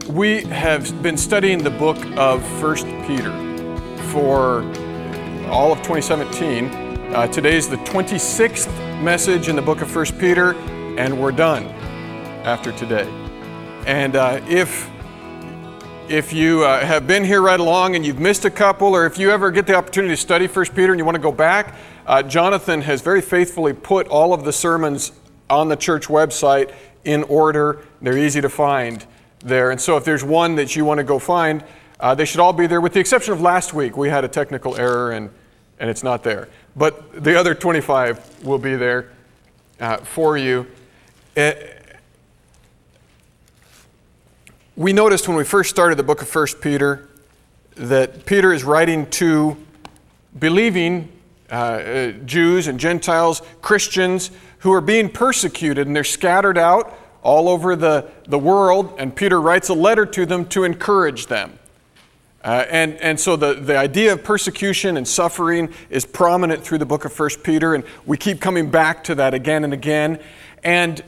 We have been studying the book of 1 Peter for all of 2017. Today is the 26th message in the book of 1 Peter, and we're done after today. And if you have been here right along and you've missed a couple, or if you ever get the opportunity to study 1 Peter and you want to go back, Jonathan has very faithfully put all of the sermons on the church website in order. They're easy to find there. And so if there's one that you want to go find, they should all be there, with the exception of last week. We had a technical error and it's not there. But the other 25 will be there for you. We noticed when we first started the book of 1 Peter that Peter is writing to believing Jews and Gentiles, Christians, who are being persecuted, and they're scattered out all over the world, and Peter writes a letter to them to encourage them. And so the idea of persecution and suffering is prominent through the book of 1 Peter, and we keep coming back to that again and again. And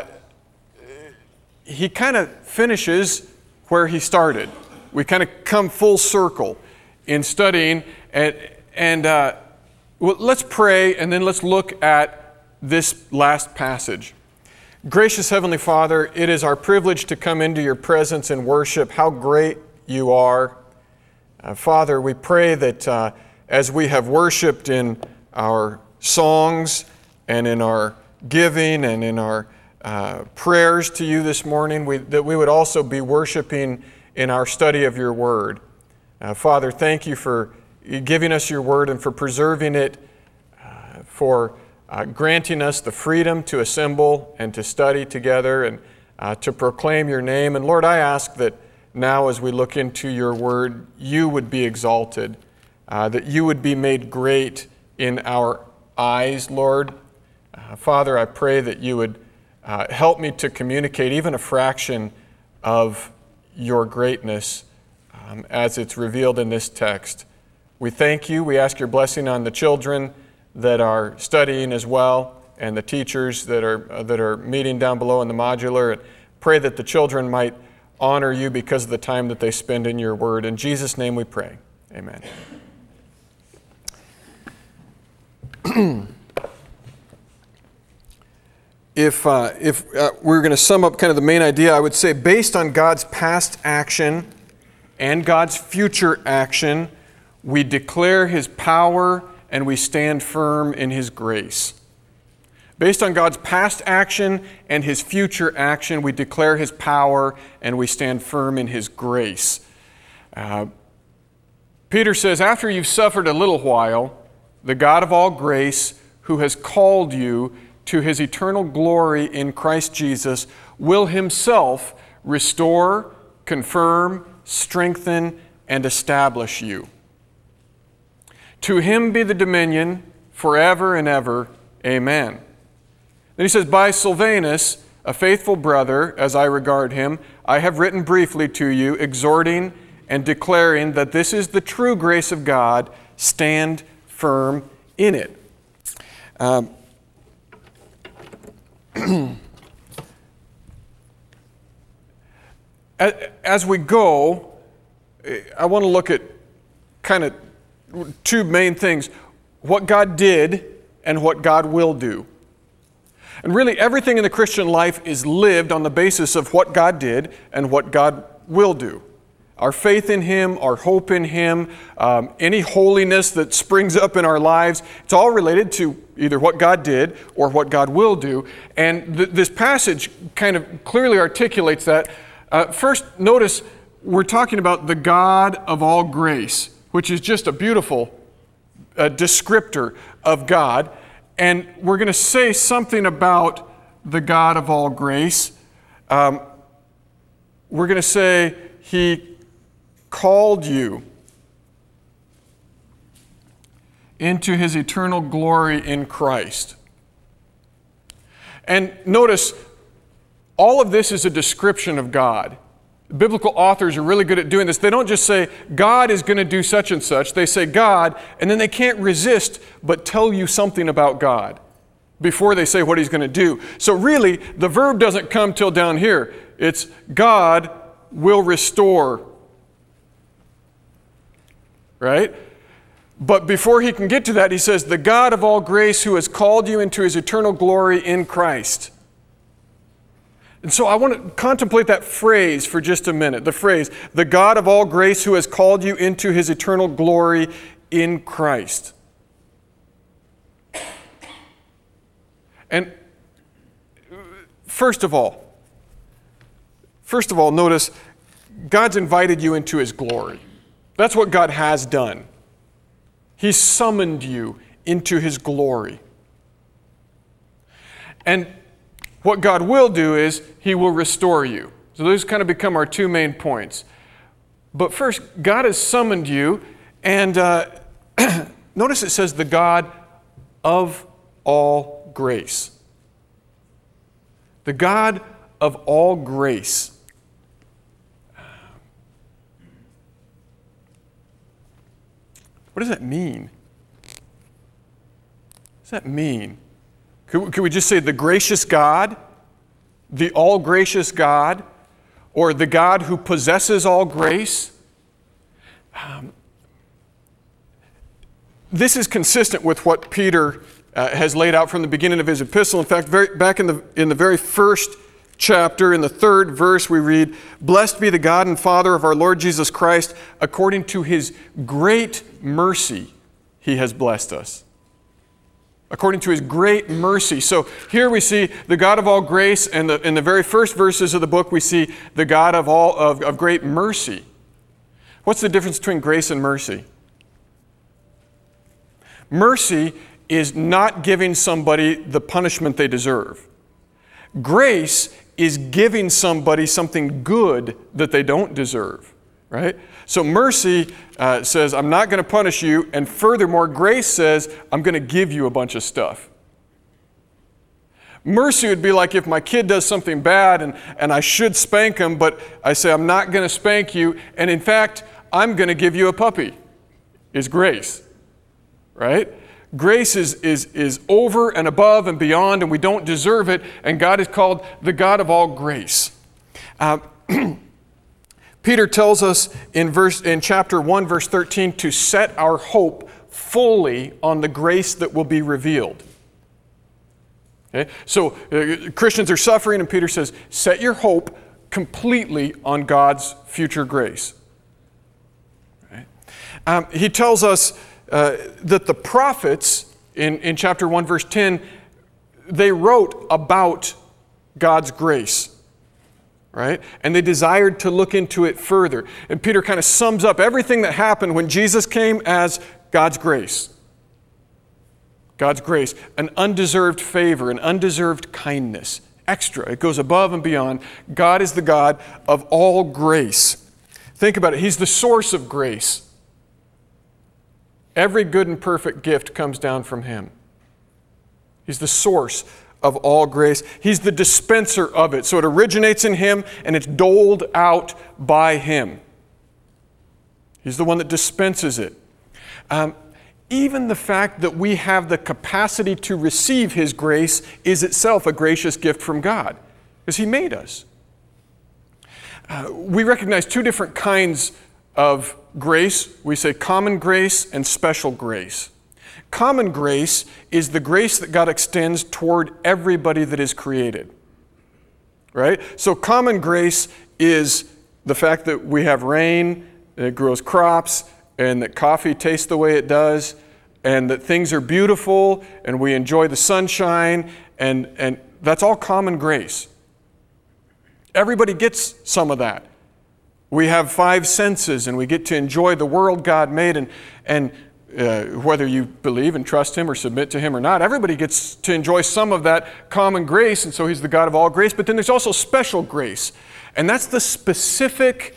he kind of finishes where he started. We kind of come full circle in studying, and well, let's pray, and then let's look at this last passage. Gracious Heavenly Father, it is our privilege to come into your presence and worship. How great you are. Father, we pray that as we have worshiped in our songs and in our giving and in our prayers to you this morning, that we would also be worshiping in our study of your word. Father, thank you for giving us your word and for preserving it, for granting us the freedom to assemble and to study together and to proclaim your name. And Lord, I ask that now as we look into your word, you would be exalted, that you would be made great in our eyes, Lord. Father, I pray that you would help me to communicate even a fraction of your greatness as it's revealed in this text. We thank you. We ask your blessing on the children that are studying as well, and the teachers that are meeting down below in the modular. And pray that the children might honor you because of the time that they spend in your word. In Jesus' name we pray. Amen. If we're going to sum up kind of the main idea, I would say based on God's past action and God's future action, we declare his power and we stand firm in his grace. Based on God's past action and his future action, we declare his power and we stand firm in his grace. Peter says, after you've suffered a little while, the God of all grace, who has called you to his eternal glory in Christ Jesus, will himself restore, confirm, strengthen, and establish you. To him be the dominion forever and ever. Amen. Then he says, by Silvanus, a faithful brother, as I regard him, I have written briefly to you, exhorting and declaring that this is the true grace of God. Stand firm in it. As we go, I want to look at kind of two main things: what God did and what God will do. And really everything in the Christian life is lived on the basis of what God did and what God will do. Our faith in him, our hope in him, any holiness that springs up in our lives, it's all related to either what God did or what God will do. And this passage kind of clearly articulates that. First, notice we're talking about the God of all grace, which is just a beautiful descriptor of God. And we're going to say something about the God of all grace. We're going to say he called you into his eternal glory in Christ. And notice, all of this is a description of God. Biblical authors are really good at doing this. They don't just say, God is going to do such and such. They say God, and then they can't resist but tell you something about God before they say what he's going to do. So really, the verb doesn't come till down here. It's God will restore. Right? But before he can get to that, he says, the God of all grace who has called you into his eternal glory in Christ. And so I want to contemplate that phrase for just a minute. The phrase, the God of all grace who has called you into his eternal glory in Christ. And first of all, notice God's invited you into his glory. That's what God has done. He's summoned you into his glory. And what God will do is he will restore you. So those kind of become our two main points. But first, God has summoned you, and notice it says the God of all grace. The God of all grace. What does that mean? What does that mean? Could we just say the gracious God, the all-gracious God, or the God who possesses all grace? This is consistent with what Peter has laid out from the beginning of his epistle. In fact, back in the very first chapter, in the 3rd verse, we read, "Blessed be the God and Father of our Lord Jesus Christ, according to his great mercy, he has blessed us." According to his great mercy. So here we see the God of all grace, and in the very first verses of the book, we see the God of great mercy. What's the difference between grace and mercy? Mercy is not giving somebody the punishment they deserve. Grace is giving somebody something good that they don't deserve, right? So mercy says, I'm not going to punish you, and furthermore, grace says, I'm going to give you a bunch of stuff. Mercy would be like if my kid does something bad and I should spank him, but I say, I'm not going to spank you, and in fact, I'm going to give you a puppy, is grace, right? Grace is over and above and beyond, and we don't deserve it, and God is called the God of all grace. Peter tells us in chapter 1, verse 13, to set our hope fully on the grace that will be revealed. Okay? So Christians are suffering, and Peter says, set your hope completely on God's future grace. Right? He tells us that the prophets, in chapter 1, verse 10, they wrote about God's grace. Right? And they desired to look into it further. And Peter kind of sums up everything that happened when Jesus came as God's grace. God's grace, an undeserved favor, an undeserved kindness, extra. It goes above and beyond. God is the God of all grace. Think about it. He's the source of grace. Every good and perfect gift comes down from him. He's the source of all grace. He's the dispenser of it. So it originates in him and it's doled out by him. He's the one that dispenses it. Even the fact that we have the capacity to receive his grace is itself a gracious gift from God, because he made us. We recognize two different kinds of grace. We say common grace and special grace. Common grace is the grace that God extends toward everybody that is created. Right? So common grace is the fact that we have rain, and it grows crops, and that coffee tastes the way it does, and that things are beautiful, and we enjoy the sunshine, and that's all common grace. Everybody gets some of that. We have 5 senses, and we get to enjoy the world God made, and whether you believe and trust him or submit to him or not, everybody gets to enjoy some of that common grace, and so he's the God of all grace. But then there's also special grace, and that's the specific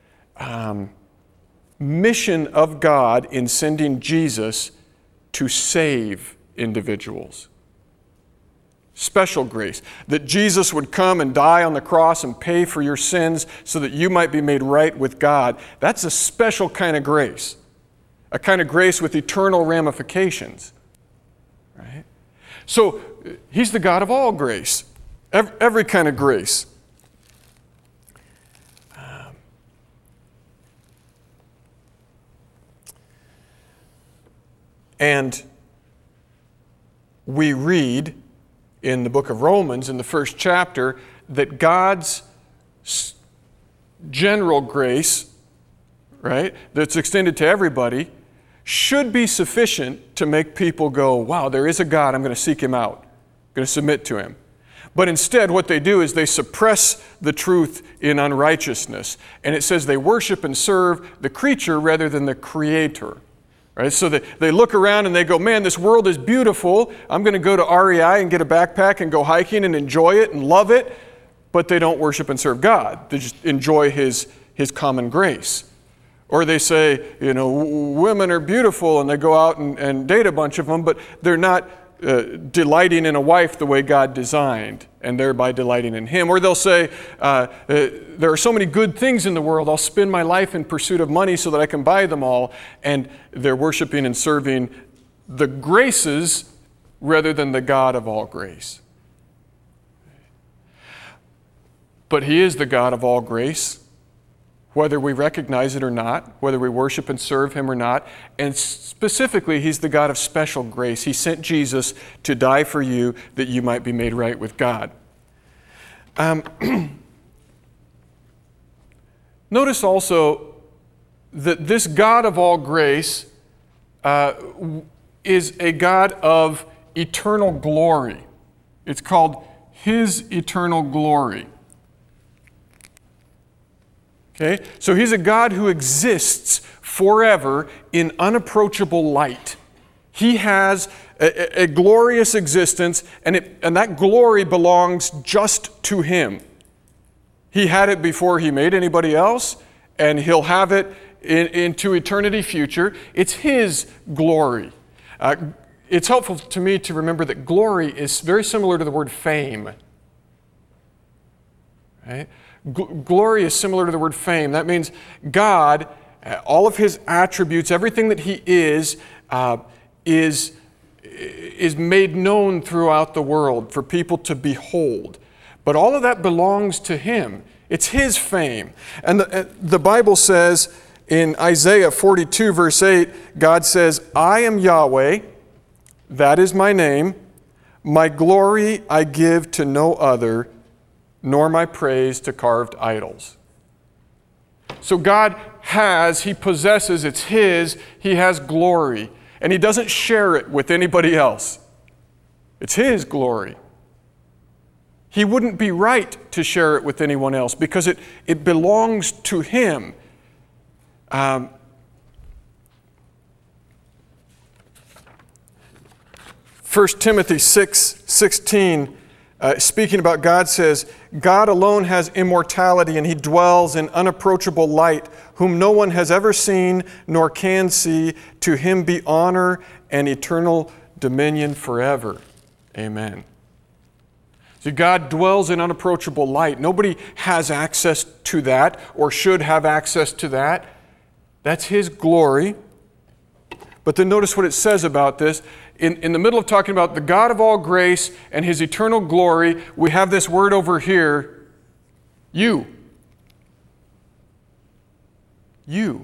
mission of God in sending Jesus to save individuals. Special grace, that Jesus would come and die on the cross and pay for your sins so that you might be made right with God. That's a special kind of grace. A kind of grace with eternal ramifications. Right? So he's the God of all grace. Every kind of grace. And we read in the book of Romans, in the first chapter, that God's general grace, right, that's extended to everybody, should be sufficient to make people go, wow, there is a God, I'm going to seek Him out. I'm going to submit to Him. But instead, what they do is they suppress the truth in unrighteousness. And it says they worship and serve the creature rather than the Creator. Right? So they look around and they go, man, this world is beautiful. I'm going to go to REI and get a backpack and go hiking and enjoy it and love it. But they don't worship and serve God. They just enjoy His common grace. Or they say, women are beautiful, and they go out and date a bunch of them, but they're not delighting in a wife the way God designed, and thereby delighting in Him. Or they'll say, there are so many good things in the world, I'll spend my life in pursuit of money so that I can buy them all. And they're worshiping and serving the graces rather than the God of all grace. But He is the God of all grace, whether we recognize it or not, whether we worship and serve Him or not. And specifically, He's the God of special grace. He sent Jesus to die for you that you might be made right with God. Notice also that this God of all grace is a God of eternal glory. It's called His eternal glory. Okay? So He's a God who exists forever in unapproachable light. He has a glorious existence, and that glory belongs just to Him. He had it before He made anybody else, and He'll have it into eternity future. It's His glory. It's helpful to me to remember that glory is very similar to the word fame. Right? Glory is similar to the word fame. That means God, all of His attributes, everything that He is made known throughout the world for people to behold. But all of that belongs to Him. It's His fame. And the Bible says in Isaiah 42, verse 8, God says, I am Yahweh, that is my name. My glory I give to no other, nor my praise to carved idols. So God He possesses, it's His, He has glory, and He doesn't share it with anybody else. It's His glory. He wouldn't be right to share it with anyone else because it belongs to Him. 1 Timothy 6:16, speaking about God, says, God alone has immortality, and He dwells in unapproachable light, whom no one has ever seen nor can see. To Him be honor and eternal dominion forever. Amen. See, God dwells in unapproachable light. Nobody has access to that or should have access to that. That's His glory. But then notice what it says about this. In the middle of talking about the God of all grace and His eternal glory, we have this word over here, you. You.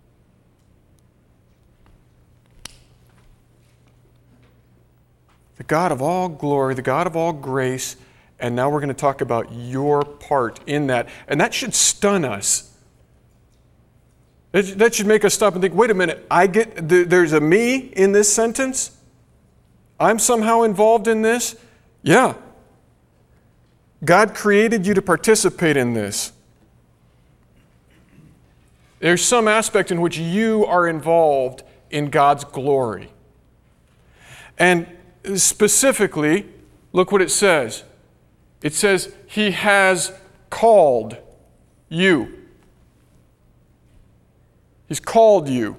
The God of all glory, the God of all grace, and now we're going to talk about your part in that. And that should stun us. That should make us stop and think, wait a minute, there's a me in this sentence? I'm somehow involved in this? Yeah. God created you to participate in this. There's some aspect in which you are involved in God's glory. And specifically, look what it says. It says, He has called you. He's called you.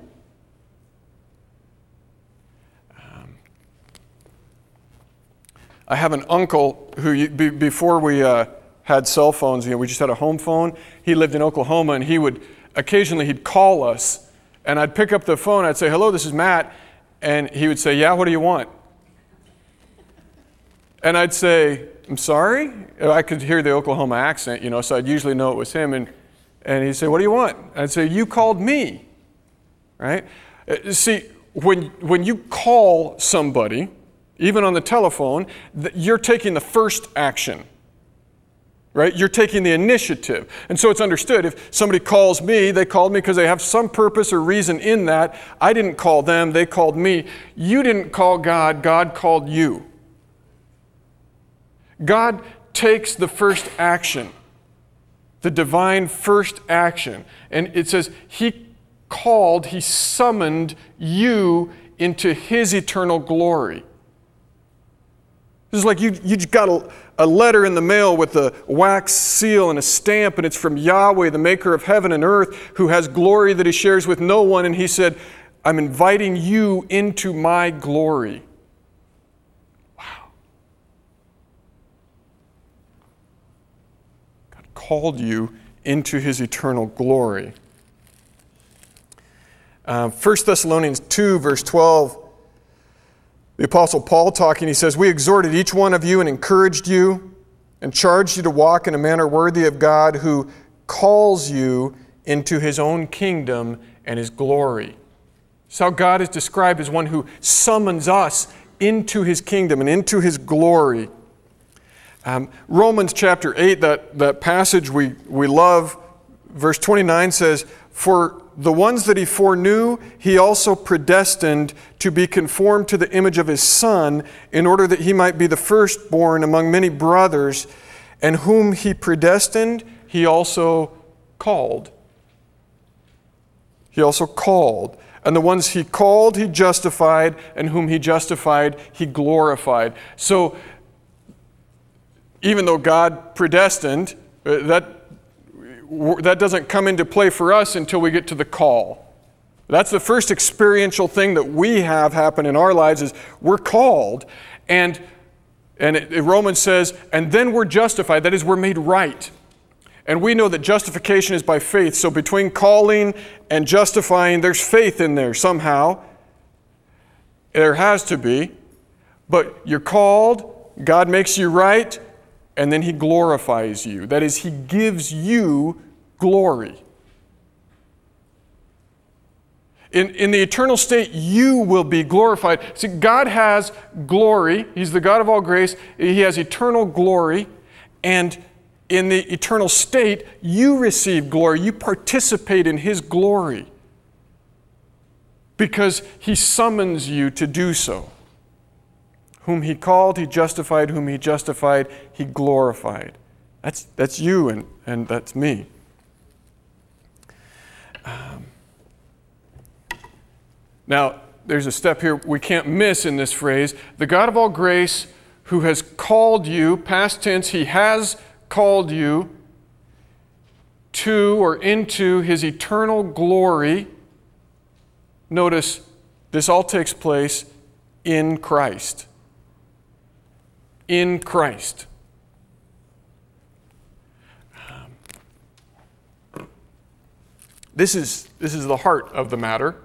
I have an uncle who, before we had cell phones, we just had a home phone. He lived in Oklahoma, and he'd call us, and I'd pick up the phone. I'd say, hello, this is Matt. And he would say, yeah, what do you want? And I'd say, I'm sorry? I could hear the Oklahoma accent, so I'd usually know it was him. And he'd say, what do you want? I'd say, you called me, right? See, when you call somebody, even on the telephone, you're taking the first action, right? You're taking the initiative. And so it's understood. If somebody calls me, they called me because they have some purpose or reason in that. I didn't call them, they called me. You didn't call God, God called you. God takes the first action, the divine first action. And it says He summoned you into His eternal glory. It's like you got a letter in the mail with a wax seal and a stamp, and it's from Yahweh, the maker of heaven and earth, who has glory that He shares with no one. And He said, I'm inviting you into my glory. Wow. God called you into His eternal glory. 1 Thessalonians 2, verse 12, the Apostle Paul talking, he says, we exhorted each one of you and encouraged you and charged you to walk in a manner worthy of God who calls you into His own kingdom and His glory. So God is described as one who summons us into His kingdom and into His glory. Romans chapter 8, that passage we love, verse 29 says, for the ones that He foreknew, He also predestined to be conformed to the image of His Son, in order that He might be the firstborn among many brothers, and whom He predestined, He also called. He also called. And the ones He called, He justified, and whom He justified, He glorified. So, even though God predestined, that doesn't come into play for us until we get to the call. That's the first experiential thing that we have happen in our lives is we're called, and Romans says, and then we're justified. That is, we're made right. And we know that justification is by faith. So between calling and justifying, there's faith in there somehow. There has to be. But you're called, God makes you right, and then He glorifies you. That is, He gives you glory. In the eternal state, you will be glorified. See, God has glory. He's the God of all grace. He has eternal glory. And in the eternal state, you receive glory. You participate in His glory because He summons you to do so. Whom He called, He justified. Whom He justified, He glorified. That's you and that's me. Now, there's a step here we can't miss in this phrase. The God of all grace who has called you, past tense, He has called you to or into His eternal glory. Notice, this all takes place in Christ. In Christ. This is the heart of the matter.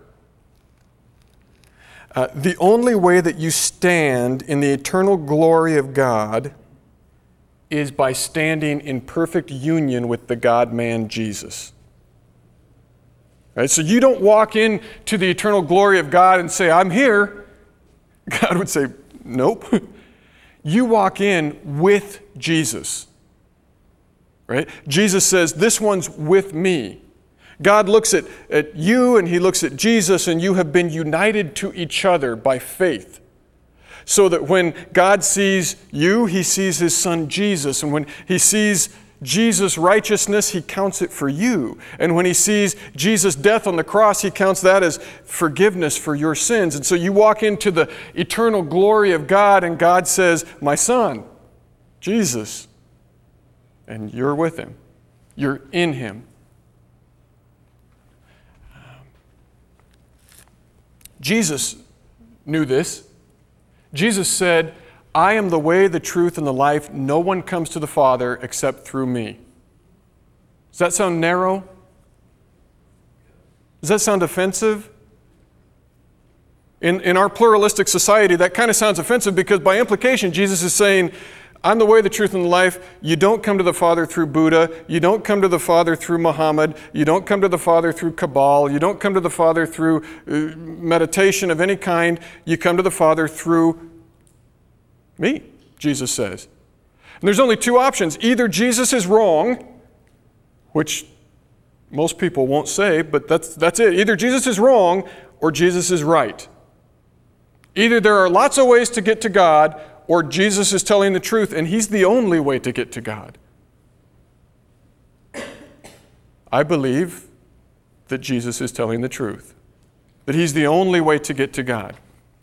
The only way that you stand in the eternal glory of God is by standing in perfect union with the God-man Jesus. Right? So you don't walk into the eternal glory of God and say, I'm here. God would say, nope. You walk in with Jesus. Right? Jesus says, this one's with me. God looks at you and He looks at Jesus, and you have been united to each other by faith. So that when God sees you, He sees His Son Jesus. And when He sees Jesus' righteousness, He counts it for you. And when He sees Jesus' death on the cross, He counts that as forgiveness for your sins. And so you walk into the eternal glory of God, and God says, my Son, Jesus. And you're with Him. You're in Him. Jesus knew this. Jesus said, I am the way, the truth, and the life. No one comes to the Father except through me. Does that sound narrow? Does that sound offensive? In our pluralistic society, that kind of sounds offensive because by implication, Jesus is saying, I'm the way, the truth, and the life. You don't come to the Father through Buddha. You don't come to the Father through Muhammad. You don't come to the Father through Kabbalah. You don't come to the Father through meditation of any kind. You come to the Father through me, Jesus says. And there's only two options. Either Jesus is wrong, which most people won't say, but that's it. Either Jesus is wrong or Jesus is right. Either there are lots of ways to get to God, or Jesus is telling the truth, and He's the only way to get to God. I believe that Jesus is telling the truth, that He's the only way to get to God.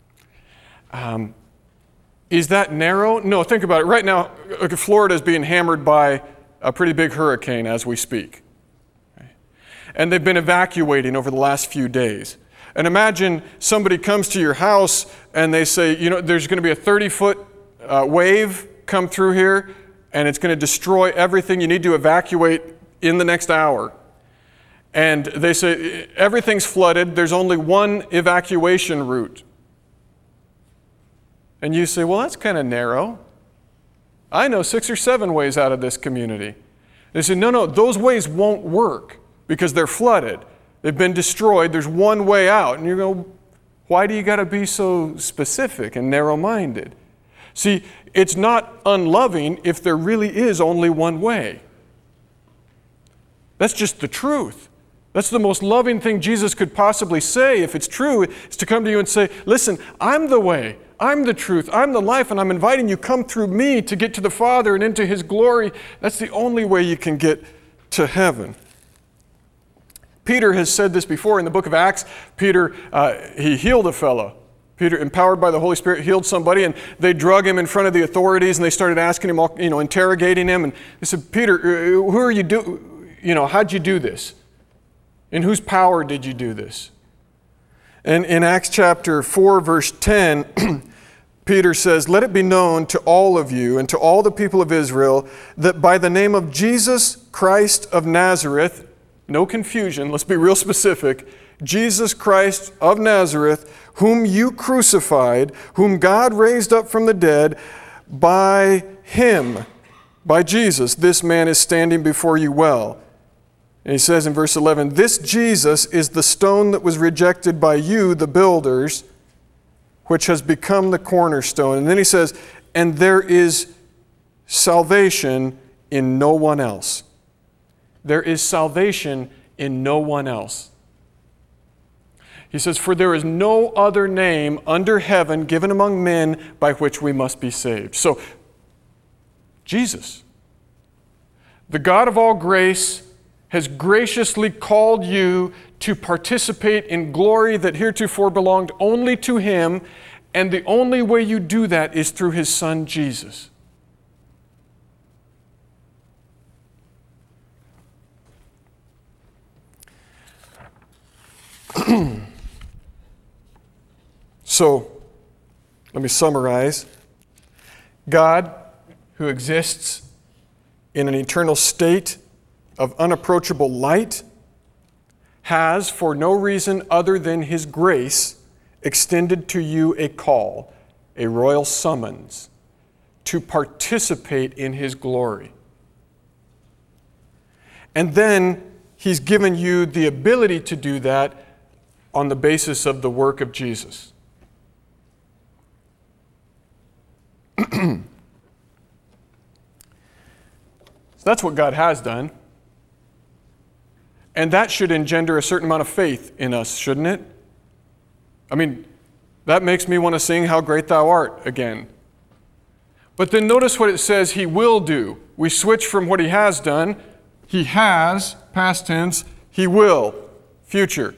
Is that narrow? No, think about it. Right now, Florida is being hammered by a pretty big hurricane as we speak. And they've been evacuating over the last few days. And imagine somebody comes to your house and they say, there's going to be a 30-foot wave come through here, and it's going to destroy everything. You need to evacuate in the next hour. And they say, everything's flooded. There's only one evacuation route. And you say, well, that's kind of narrow. I know 6 or 7 ways out of this community. They say, no, those ways won't work because they're flooded. They've been destroyed. There's one way out. And you go, why do you got to be so specific and narrow-minded? See, it's not unloving if there really is only one way. That's just the truth. That's the most loving thing Jesus could possibly say, if it's true, is to come to you and say, listen, I'm the way, I'm the truth, I'm the life, and I'm inviting you, come through me to get to the Father and into His glory. That's the only way you can get to heaven. Peter has said this before in the book of Acts. Peter, he healed a fellow. Peter, empowered by the Holy Spirit, healed somebody, and they drug him in front of the authorities, and they started asking him, interrogating him, and they said, Peter, who are you how'd you do this? In whose power did you do this? And in Acts chapter 4, verse 10, Peter says, let it be known to all of you and to all the people of Israel that by the name of Jesus Christ of Nazareth, no confusion, let's be real specific, Jesus Christ of Nazareth, whom you crucified, whom God raised up from the dead, by Him, by Jesus, this man is standing before you well. And he says in verse 11, this Jesus is the stone that was rejected by you, the builders, which has become the cornerstone. And then he says, and there is salvation in no one else. There is salvation in no one else. He says, for there is no other name under heaven given among men by which we must be saved. So, Jesus, the God of all grace, has graciously called you to participate in glory that heretofore belonged only to Him, and the only way you do that is through His Son, Jesus. So, let me summarize. God, who exists in an eternal state of unapproachable light, has, for no reason other than His grace, extended to you a call, a royal summons, to participate in His glory. And then He's given you the ability to do that on the basis of the work of Jesus. So that's what God has done. And that should engender a certain amount of faith in us, shouldn't it? I mean, that makes me want to sing How Great Thou Art again. But then notice what it says He will do. We switch from what He has done. He has, past tense. He will, future.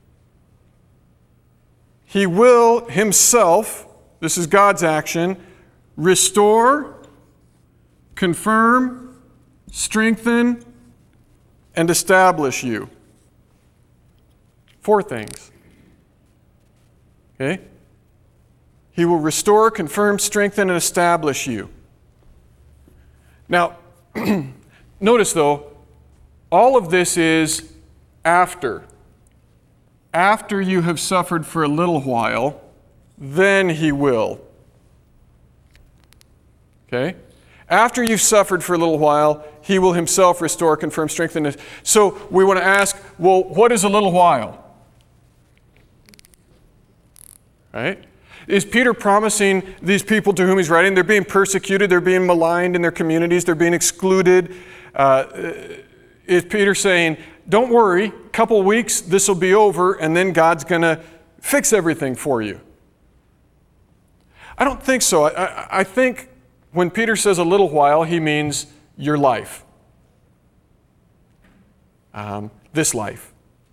He will Himself, this is God's action, restore, confirm, strengthen, and establish you. 4 things. Okay? He will restore, confirm, strengthen, and establish you. Now, notice though, all of this is after. After you have suffered for a little while, then He will. Okay? After you've suffered for a little while, he will himself restore, confirm, strengthen. So we want to ask, well, what is a little while? Right? Is Peter promising these people to whom he's writing, they're being persecuted, they're being maligned in their communities, they're being excluded? Is Peter saying, don't worry, a couple weeks, this will be over, and then God's going to fix everything for you? I don't think so. I think when Peter says a little while, he means your life. This life.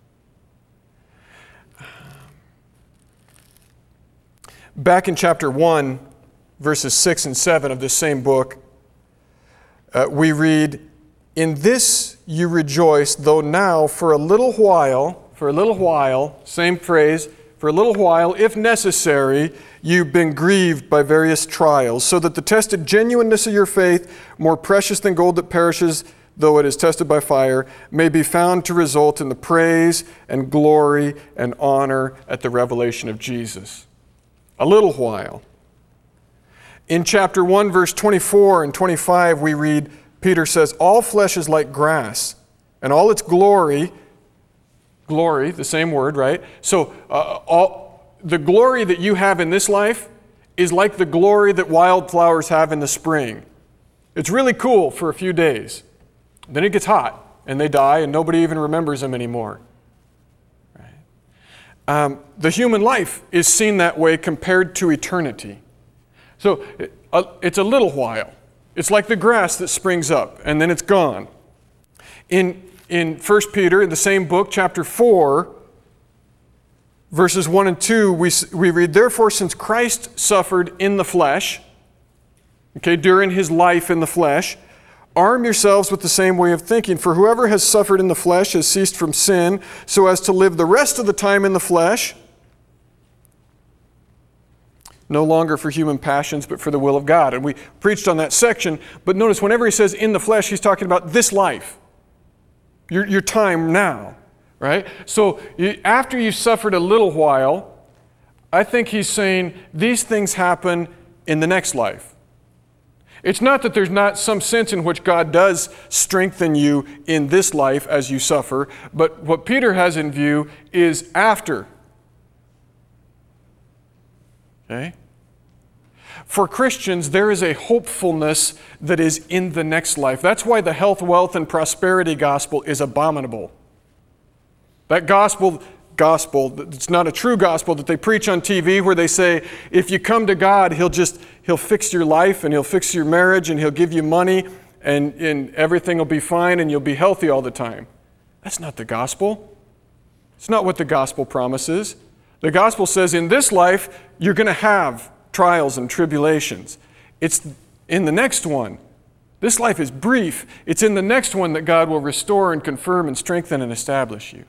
Back in chapter 1, verses 6 and 7 of this same book, we read, "In this you rejoice, though now for a little while, same phrase, for a little while, if necessary, you've been grieved by various trials, so that the tested genuineness of your faith, more precious than gold that perishes, though it is tested by fire, may be found to result in the praise and glory and honor at the revelation of Jesus." A little while. In chapter 1, verse 24 and 25, we read, Peter says, "All flesh is like grass, and all its glory," the same word, right? So the glory that you have in this life is like the glory that wildflowers have in the spring. It's really cool for a few days. Then it gets hot, and they die, and nobody even remembers them anymore. The human life is seen that way compared to eternity. So it's a little while. It's like the grass that springs up, and then it's gone. In 1 Peter, in the same book, chapter 4, verses 1 and 2, we read, "Therefore, since Christ suffered in the flesh," during his life in the flesh, "arm yourselves with the same way of thinking. For whoever has suffered in the flesh has ceased from sin, so as to live the rest of the time in the flesh, no longer for human passions, but for the will of God." And we preached on that section, but notice whenever he says in the flesh, he's talking about this life, your time now, right? So after you've suffered a little while, I think he's saying these things happen in the next life. It's not that there's not some sense in which God does strengthen you in this life as you suffer, but what Peter has in view is after. Okay? For Christians, there is a hopefulness that is in the next life. That's why the health, wealth, and prosperity gospel is abominable. That gospel, it's not a true gospel that they preach on TV where they say, if you come to God, He'll fix your life and He'll fix your marriage and He'll give you money and everything will be fine and you'll be healthy all the time. That's not the gospel. It's not what the gospel promises. The gospel says in this life, you're going to have trials and tribulations. It's in the next one. This life is brief. It's in the next one that God will restore and confirm and strengthen and establish you.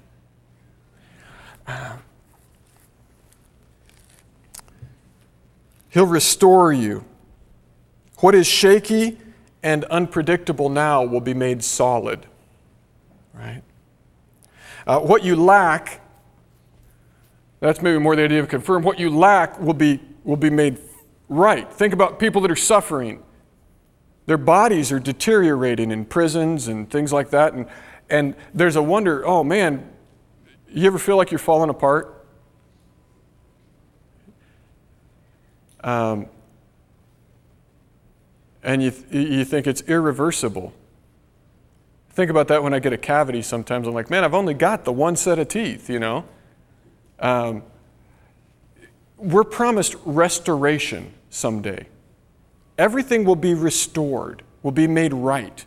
He'll restore you. What is shaky and unpredictable now will be made solid. Right? What you lack, that's maybe more the idea of confirm, what you lack will be made right. Think about people that are suffering. Their bodies are deteriorating in prisons and things like that. And there's a wonder, oh man, you ever feel like you're falling apart? And you think it's irreversible. Think about that when I get a cavity sometimes. I'm like, man, I've only got the one set of teeth, you know. We're promised restoration someday. Everything will be restored, will be made right.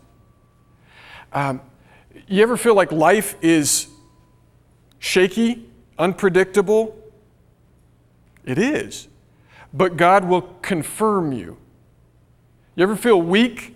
You ever feel like life is shaky, unpredictable? It is. But God will confirm you. You ever feel weak?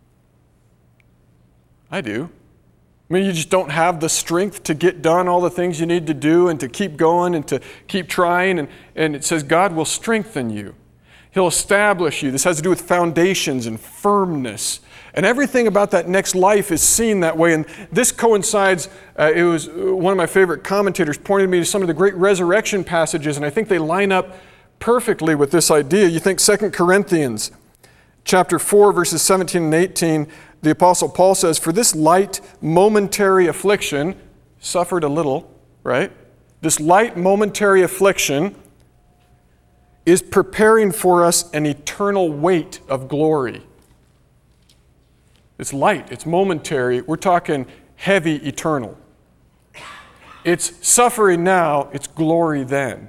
I do. I mean, you just don't have the strength to get done all the things you need to do and to keep going and to keep trying. And it says God will strengthen you. He'll establish you. This has to do with foundations and firmness. And everything about that next life is seen that way. And this coincides, it was one of my favorite commentators pointed me to some of the great resurrection passages, and I think they line up perfectly with this idea. You think 2 Corinthians chapter 4, verses 17 and 18, the Apostle Paul says, "For this light momentary affliction suffered a little," right? This light momentary affliction is preparing for us an eternal weight of glory. It's light, it's momentary. We're talking heavy eternal. It's suffering now, it's glory then.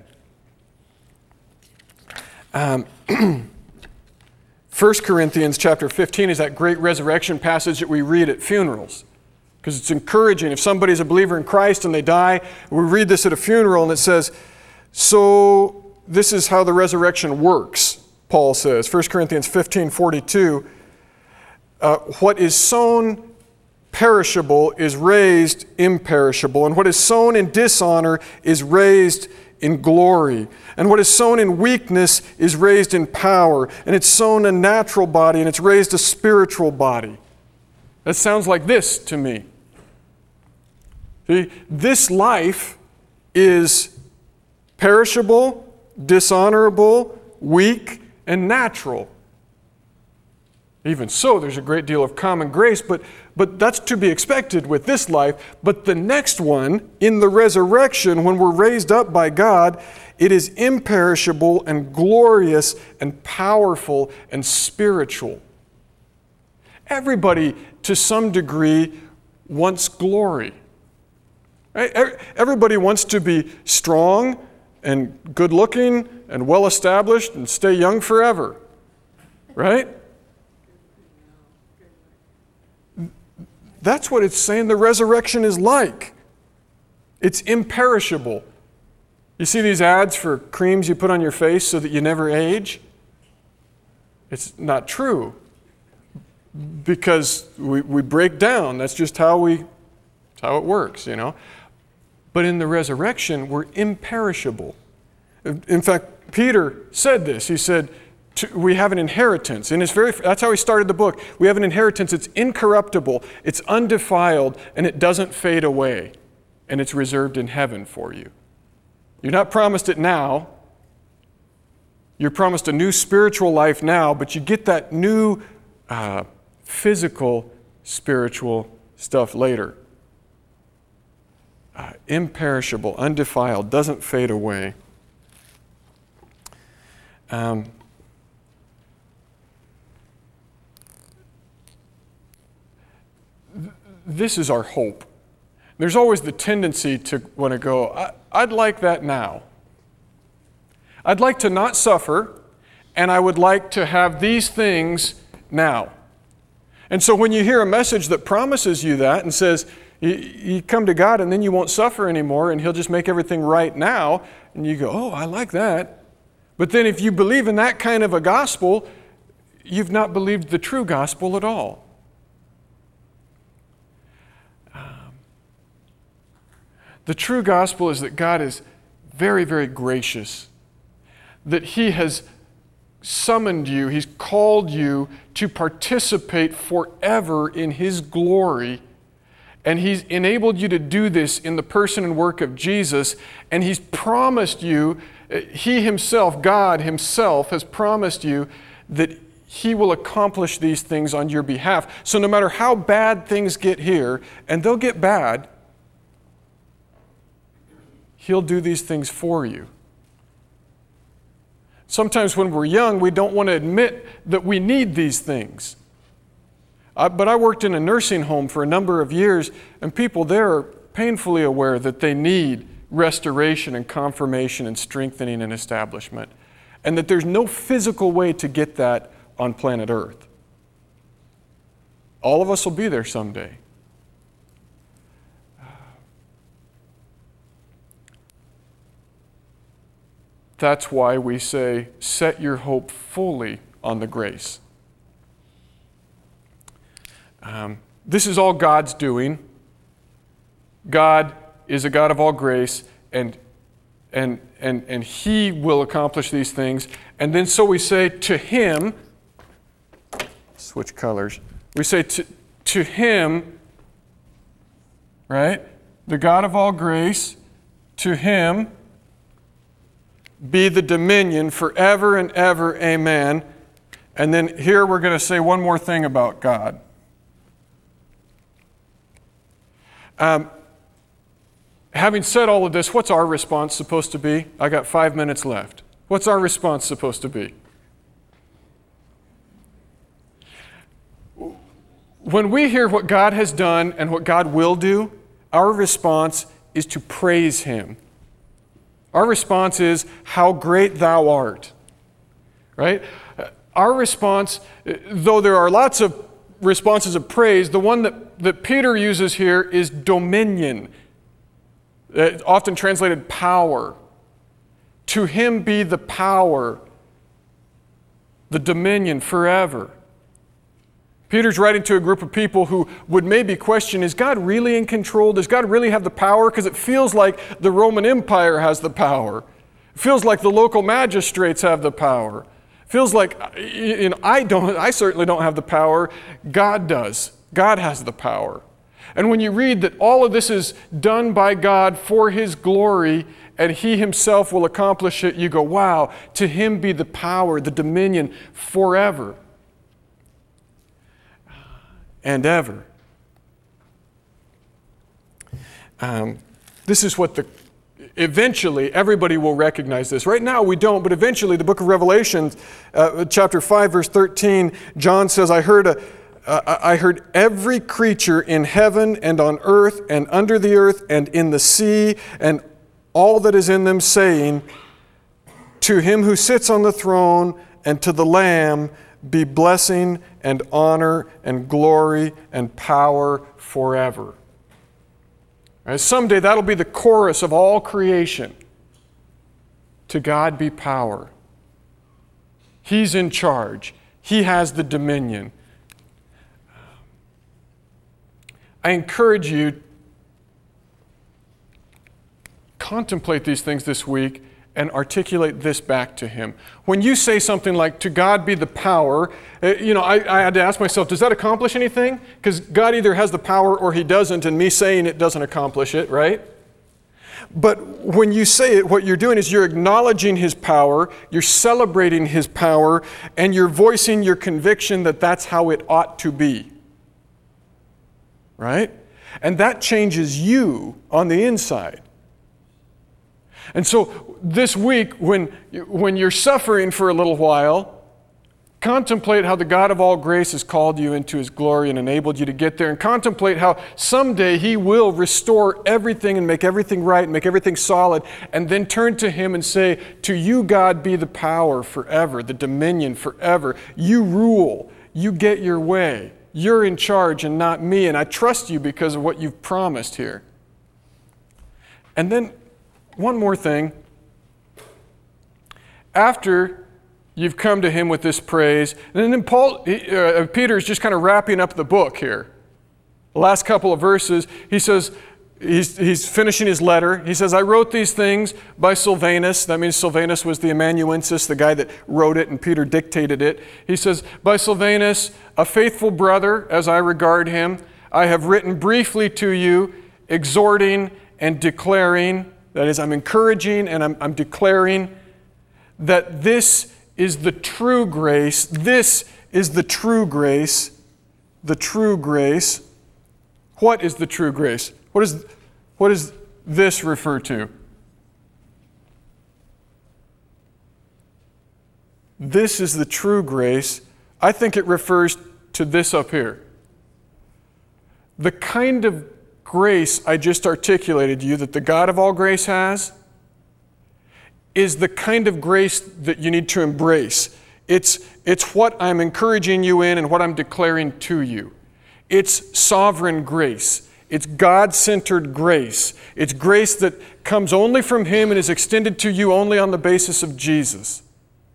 1 Corinthians chapter 15 is that great resurrection passage that we read at funerals. Because it's encouraging. If somebody's a believer in Christ and they die, we read this at a funeral and it says, "So this is how the resurrection works," Paul says. 1 Corinthians 15:42, "What is sown perishable is raised imperishable, and what is sown in dishonor is raised in glory. And what is sown in weakness is raised in power. And it's sown a natural body, and it's raised a spiritual body." That sounds like this to me. See, this life is perishable, dishonorable, weak, and natural. Even so, there's a great deal of common grace, but that's to be expected with this life. But the next one, in the resurrection, when we're raised up by God, it is imperishable and glorious and powerful and spiritual. Everybody, to some degree, wants glory. Right? Everybody wants to be strong and good-looking and well-established and stay young forever. Right? That's what it's saying the resurrection is like. It's imperishable. You see these ads for creams you put on your face so that you never age? It's not true. Because we break down. That's just how it works, you know. But in the resurrection, we're imperishable. In fact, Peter said this. He said, we have an inheritance. And that's how he started the book. We have an inheritance. It's incorruptible, it's undefiled, and it doesn't fade away. And it's reserved in heaven for you. You're not promised it now. You're promised a new spiritual life now, but you get that new physical, spiritual stuff later. Imperishable, undefiled, doesn't fade away. This is our hope. There's always the tendency to want to go, I'd like that now. I'd like to not suffer, and I would like to have these things now. And so when you hear a message that promises you that and says, you come to God and then you won't suffer anymore and He'll just make everything right now, and you go, oh, I like that. But then if you believe in that kind of a gospel, you've not believed the true gospel at all. The true gospel is that God is very, very gracious, that He has summoned you, He's called you to participate forever in His glory, and He's enabled you to do this in the person and work of Jesus, and He's promised you, He Himself, God Himself, has promised you that He will accomplish these things on your behalf. So no matter how bad things get here, and they'll get bad, He'll do these things for you. Sometimes when we're young, we don't want to admit that we need these things. But I worked in a nursing home for a number of years, and people there are painfully aware that they need restoration and confirmation and strengthening and establishment, and that there's no physical way to get that on planet Earth. All of us will be there someday. That's why we say, set your hope fully on the grace. This is all God's doing. God is a God of all grace, and He will accomplish these things. And then so we say to Him, switch colors. We say to Him, right? The God of all grace, to Him be the dominion forever and ever, amen. And then here we're going to say one more thing about God. Having said all of this, what's our response supposed to be? I got 5 minutes left. What's our response supposed to be? When we hear what God has done and what God will do, our response is to praise Him. Our response is, how great Thou art. Right? Our response, though there are lots of responses of praise, the one that Peter uses here is dominion. Often translated power. To Him be the power, the dominion forever. Peter's writing to a group of people who would maybe question, is God really in control? Does God really have the power? Because it feels like the Roman Empire has the power. It feels like the local magistrates have the power. It feels like, I certainly don't have the power. God does. God has the power. And when you read that all of this is done by God for His glory and He Himself will accomplish it, you go, wow, to Him be the power, the dominion forever and ever. This is what eventually everybody will recognize this. Right now we don't, but eventually the book of Revelation, chapter 5, verse 13, John says, I heard every creature in heaven and on earth and under the earth and in the sea and all that is in them saying, to Him who sits on the throne and to the Lamb be blessing and honor and glory and power forever. Right, someday that'll be the chorus of all creation. To God be power. He's in charge. He has the dominion. I encourage you, contemplate these things this week and articulate this back to Him. When you say something like, to God be the power, I had to ask myself, does that accomplish anything? Because God either has the power or He doesn't, and me saying it doesn't accomplish it, right? But when you say it, what you're doing is you're acknowledging His power, you're celebrating His power, and you're voicing your conviction that that's how it ought to be. Right? And that changes you on the inside. And so this week, when you're suffering for a little while, contemplate how the God of all grace has called you into His glory and enabled you to get there, and contemplate how someday He will restore everything and make everything right and make everything solid, and then turn to Him and say, to you, God, be the power forever, the dominion forever. You rule. You get your way. You're in charge and not me, and I trust you because of what you've promised here. And then one more thing. After you've come to Him with this praise, and then Peter's just kind of wrapping up the book here. The last couple of verses, he says, he's finishing his letter. He says, I wrote these things by Silvanus. That means Silvanus was the amanuensis, the guy that wrote it, and Peter dictated it. He says, by Silvanus, a faithful brother, as I regard him, I have written briefly to you, exhorting and declaring, that is, I'm encouraging and I'm declaring that this is the true grace. This is the true grace. The true grace. What is the true grace? What does this refer to? This is the true grace. I think it refers to this up here. The kind of grace I just articulated to you that the God of all grace has is the kind of grace that you need to embrace. It's what I'm encouraging you in and what I'm declaring to you. It's sovereign grace. It's God-centered grace. It's grace that comes only from Him and is extended to you only on the basis of Jesus.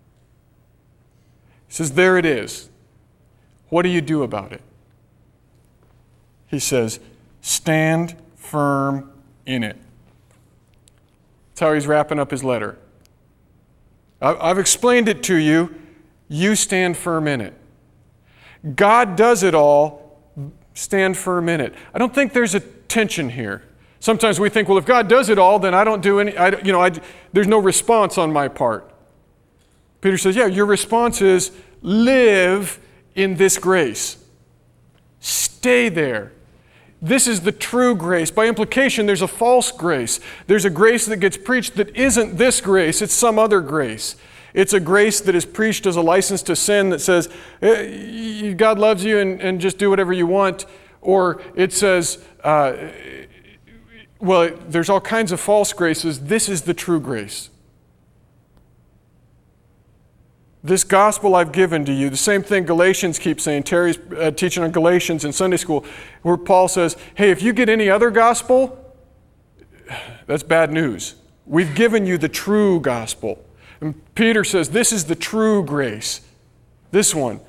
He says, there it is. What do you do about it? He says, stand firm in it. That's how he's wrapping up his letter. I've explained it to you. You stand firm in it. God does it all. Stand firm in it. I don't think there's a tension here. Sometimes we think, well, if God does it all, then I don't do any, there's no response on my part. Peter says, yeah, your response is, live in this grace. Stay there. This is the true grace. By implication, there's a false grace. There's a grace that gets preached that isn't this grace, it's some other grace. It's a grace that is preached as a license to sin that says, God loves you and just do whatever you want. Or it says, there's all kinds of false graces. This is the true grace. This gospel I've given to you, the same thing Galatians keeps saying. Terry's teaching on Galatians in Sunday school, where Paul says, hey, if you get any other gospel, that's bad news. We've given you the true gospel. And Peter says, this is the true grace. This one.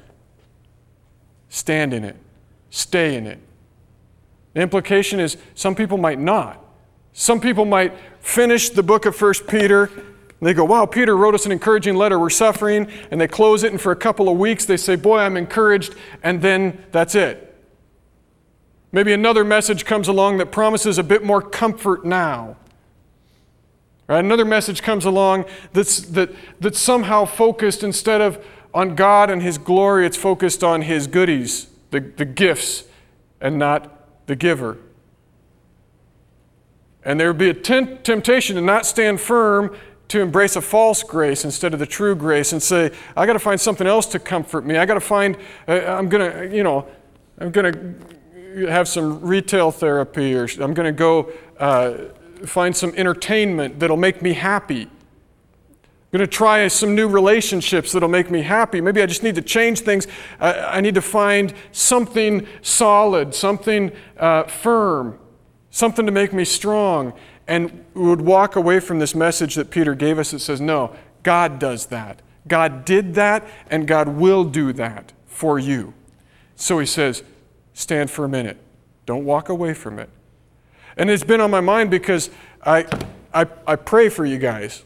Stand in it. Stay in it. The implication is some people might not. Some people might finish the book of 1 Peter and they go, wow, Peter wrote us an encouraging letter. We're suffering. And they close it, and for a couple of weeks they say, boy, I'm encouraged. And then that's it. Maybe another message comes along that promises a bit more comfort now. Right? Another message comes along that's somehow focused, instead of on God and His glory, it's focused on His goodies, the gifts, and not the giver. And there would be a temptation to not stand firm, to embrace a false grace instead of the true grace, and say, I got to find something else to comfort me. I got to find, I'm going to have some retail therapy, or I'm going to go find some entertainment that'll make me happy. I'm going to try some new relationships that'll make me happy. Maybe I just need to change things. I need to find something solid, something firm, something to make me strong. And we would walk away from this message that Peter gave us that says, no, God does that. God did that, and God will do that for you. So he says, stand for a minute. Don't walk away from it. And it's been on my mind because I pray for you guys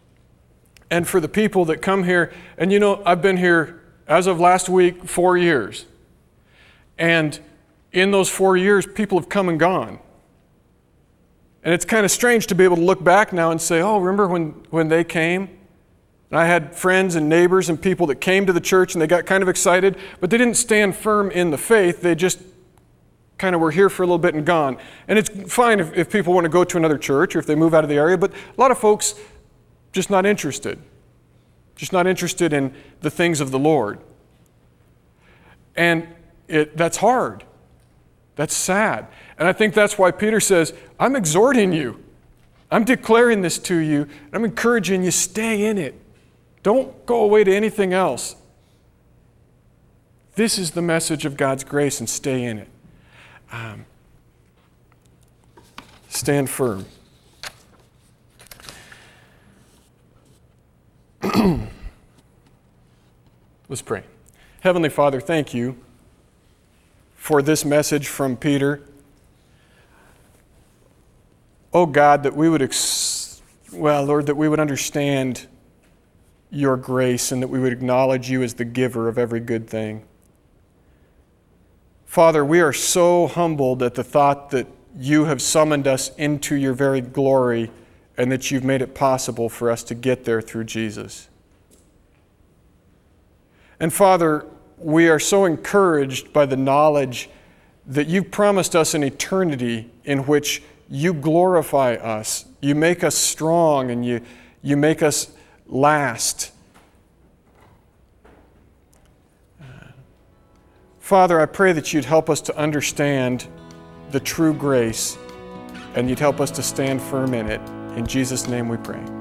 and for the people that come here. And I've been here, as of last week, 4 years. And in those 4 years, people have come and gone. And it's kind of strange to be able to look back now and say, oh, remember when they came? And I had friends and neighbors and people that came to the church and they got kind of excited, but they didn't stand firm in the faith. They just kind of were here for a little bit and gone. And it's fine if people want to go to another church or if they move out of the area, but a lot of folks just not interested. Just not interested in the things of the Lord. And that's hard. That's sad. And I think that's why Peter says, I'm exhorting you. I'm declaring this to you. I'm encouraging you, stay in it. Don't go away to anything else. This is the message of God's grace, and stay in it. Stand firm. Let's pray. Heavenly Father, thank you for this message from Peter. Oh God, that we would, Lord, that we would understand your grace and that we would acknowledge you as the giver of every good thing. Father, we are so humbled at the thought that you have summoned us into your very glory and that you've made it possible for us to get there through Jesus. And Father, we are so encouraged by the knowledge that you've promised us an eternity in which you glorify us. You make us strong and you make us last. Father, I pray that you'd help us to understand the true grace and you'd help us to stand firm in it. In Jesus' name we pray.